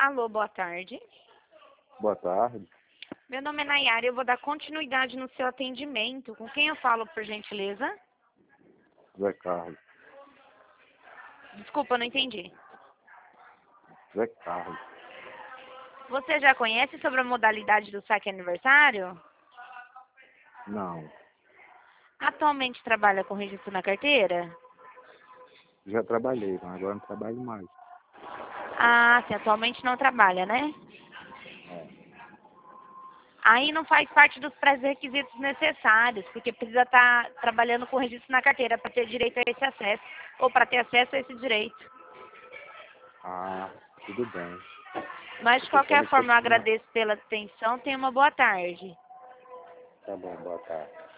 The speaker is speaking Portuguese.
Alô, boa tarde. Boa tarde. Meu nome é Nayara e eu vou dar continuidade no seu atendimento. Com quem eu falo, por gentileza? Zé Carlos. Desculpa, eu não entendi. Zé Carlos. Você já conhece sobre a modalidade do saque aniversário? Não. Atualmente trabalha com registro na carteira? Já trabalhei, mas agora não trabalho mais. Ah, sim, atualmente não trabalha, né? É. Aí não faz parte dos pré-requisitos necessários, porque precisa estar trabalhando com registro na carteira para ter direito a esse acesso, ou para ter acesso a esse direito. Ah, tudo bem. Mas de Eu pensava qualquer que eu forma, eu tinha. agradeço pela atenção. Tenha uma boa tarde. Tá bom, boa tarde.